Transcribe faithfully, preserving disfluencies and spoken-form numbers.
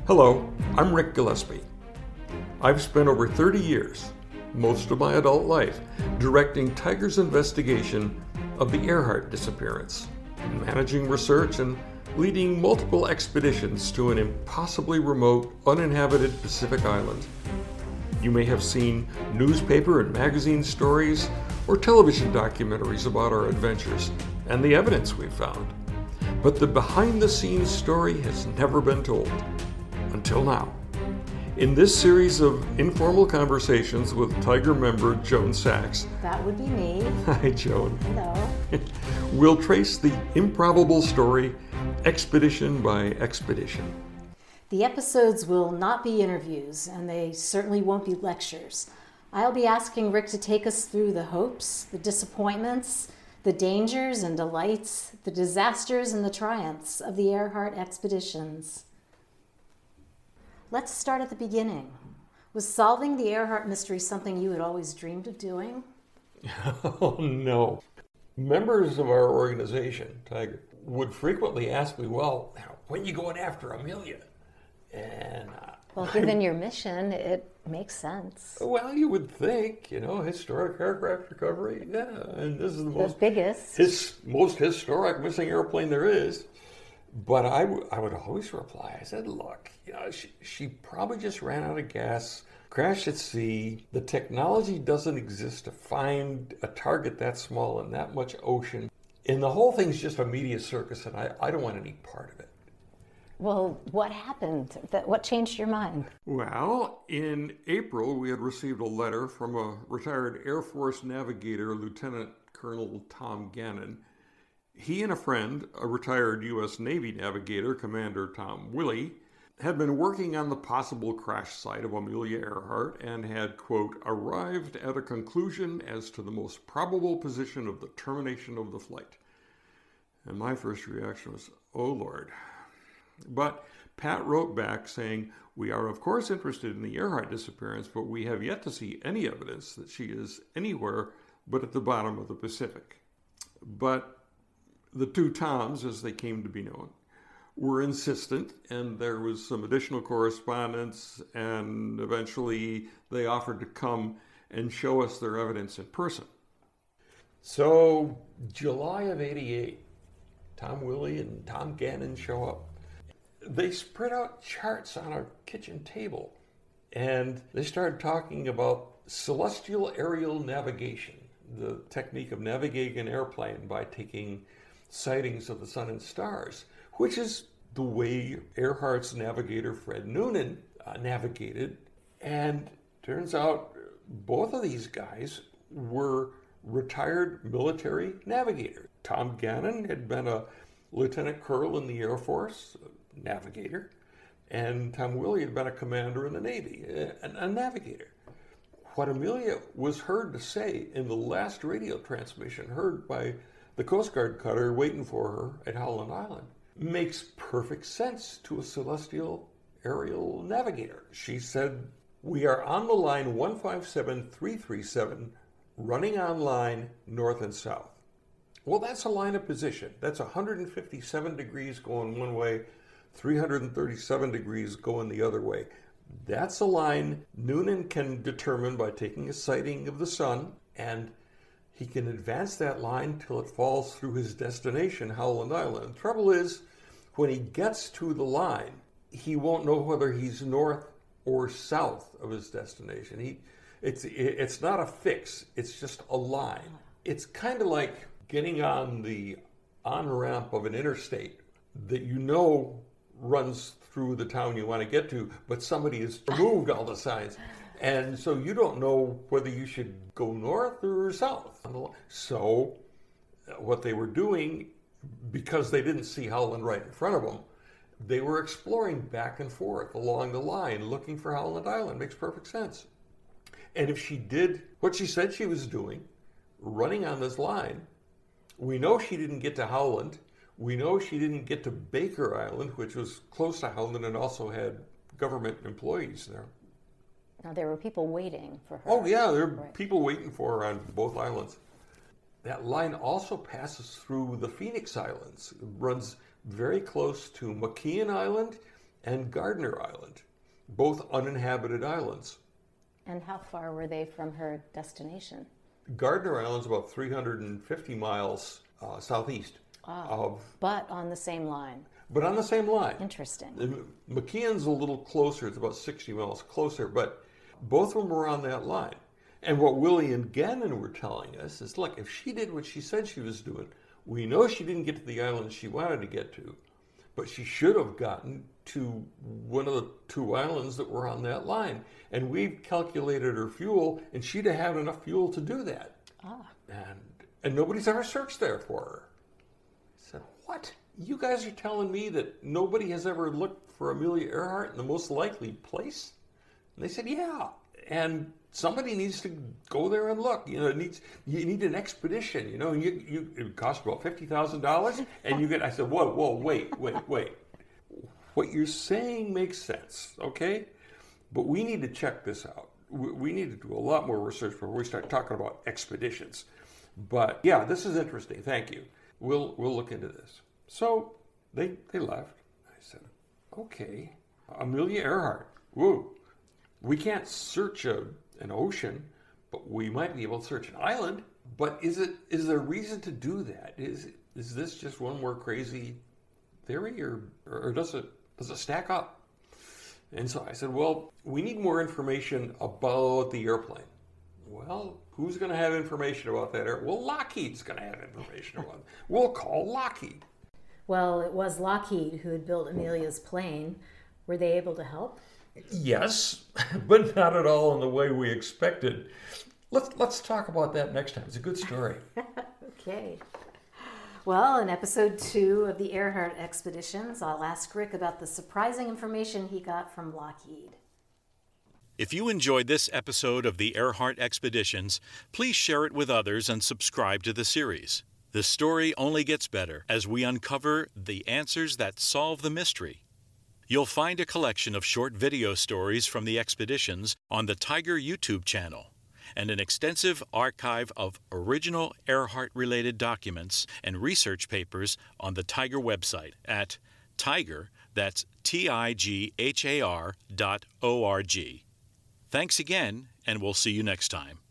Hello, I'm Rick Gillespie. I've spent over thirty years, most of my adult life, directing Tiger's investigation of the Earhart disappearance, managing research and leading multiple expeditions to an impossibly remote, uninhabited Pacific island. You may have seen newspaper and magazine stories or television documentaries about our adventures and the evidence we've found. But the behind-the-scenes story has never been told. Until now. In this series of informal conversations with Tiger member Joan Sachs. That would be me. Hi, Joan. Hello. We'll trace the improbable story, expedition by expedition. The episodes will not be interviews, and they certainly won't be lectures. I'll be asking Rick to take us through the hopes, the disappointments, the dangers and delights, the disasters and the triumphs of the Earhart expeditions. Let's start at the beginning. Was solving the Earhart mystery something you had always dreamed of doing? Oh, no. Members of our organization, Tiger, would frequently ask me, well, when are you going after Amelia? And uh, Well, given your mission, it makes sense. Well, you would think, you know, historic aircraft recovery, yeah, and this is the, The most biggest. his, most historic missing airplane there is. But I, w- I would always reply, I said, look, you know, she, she probably just ran out of gas, crashed at sea. The technology doesn't exist to find a target that small in that much ocean. And the whole thing's just a media circus, and I, I don't want any part of it. Well, what happened? That What changed your mind? Well, in April, we had received a letter from a retired Air Force navigator, Lieutenant Colonel Tom Gannon. He and a friend, a retired U S Navy navigator, Commander Tom Willey, had been working on the possible crash site of Amelia Earhart and had, quote, arrived at a conclusion as to the most probable position of the termination of the flight. And my first reaction was, oh, Lord. But Pat wrote back saying, we are of course interested in the Earhart disappearance, but we have yet to see any evidence that she is anywhere but at the bottom of the Pacific. But the two Toms, as they came to be known, were insistent, and there was some additional correspondence, and eventually they offered to come and show us their evidence in person. So, July of eighty-eight, Tom Willey and Tom Gannon show up. They spread out charts on our kitchen table, and they started talking about celestial aerial navigation, the technique of navigating an airplane by taking sightings of the sun and stars, which is the way Earhart's navigator Fred Noonan uh, navigated. And turns out both of these guys were retired military navigators. Tom Gannon had been a lieutenant colonel in the Air Force, a navigator, and Tom Willey had been a commander in the Navy, a, a navigator. What Amelia was heard to say in the last radio transmission heard by the Coast Guard cutter waiting for her at Howland Island makes perfect sense to a celestial aerial navigator. She said, we are on the line one five seven three three seven, running on line north and south. Well, that's a line of position. That's one hundred fifty-seven degrees going one way, three hundred thirty-seven degrees going the other way. That's a line Noonan can determine by taking a sighting of the sun, and he can advance that line till it falls through his destination, Howland Island. The trouble is, when he gets to the line, he won't know whether he's north or south of his destination. He, it's, it's not a fix, it's just a line. It's kind of like getting on the on-ramp of an interstate that you know runs through the town you want to get to, but somebody has removed all the signs. And so you don't know whether you should go north or south. So what they were doing, because they didn't see Howland right in front of them, they were exploring back and forth along the line, looking for Howland Island. Makes perfect sense. And if she did what she said she was doing, running on this line, we know she didn't get to Howland. We know she didn't get to Baker Island, which was close to Howland and also had government employees there. Now, there were people waiting for her. Oh, yeah, there are Right. people waiting for her on both islands. That line also passes through the Phoenix Islands. It runs very close to McKeon Island and Gardner Island, both uninhabited islands. And how far were they from her destination? Gardner Island's about three hundred fifty miles uh, southeast Ah, of, but on the same line. but on the same line. Interesting. McKeon's a little closer, it's about sixty miles closer, but both of them were on that line. And what Willie and Gannon were telling us is, look, if she did what she said she was doing, we know she didn't get to the island she wanted to get to, but she should have gotten to one of the two islands that were on that line. And we've calculated her fuel, and she'd have had enough fuel to do that. Ah. And, and nobody's ever searched there for her. I said, what? You guys are telling me that nobody has ever looked for Amelia Earhart in the most likely place? And they said, yeah. And somebody needs to go there and look. You know, it needs you need an expedition. You know, you, you it costs about fifty thousand dollars, and you get. I said, whoa, whoa, wait, wait, wait. What you're saying makes sense, okay? But we need to check this out. We, we need to do a lot more research before we start talking about expeditions. But yeah, this is interesting. Thank you. We'll we'll look into this. So they they left. I said, okay, Amelia Earhart. Whoa. We can't search a, an ocean, but we might be able to search an island. But is it is there reason to do that? Is is this just one more crazy theory, or or does it does it stack up? And so I said, well, we need more information about the airplane. Well, who's going to have information about that airplane? Well, Lockheed's going to have information about it. We'll call Lockheed. Well, it was Lockheed who had built Amelia's plane. Were they able to help? Yes, but not at all in the way we expected. Let's let's talk about that next time. It's a good story. Okay. Well, in episode two of the Earhart Expeditions, I'll ask Rick about the surprising information he got from Lockheed. If you enjoyed this episode of the Earhart Expeditions, please share it with others and subscribe to the series. The story only gets better as we uncover the answers that solve the mystery. You'll find a collection of short video stories from the expeditions on the Tiger YouTube channel and an extensive archive of original Earhart-related documents and research papers on the Tiger website at Tiger, that's T I G H A R dot O R G. Thanks again, and we'll see you next time.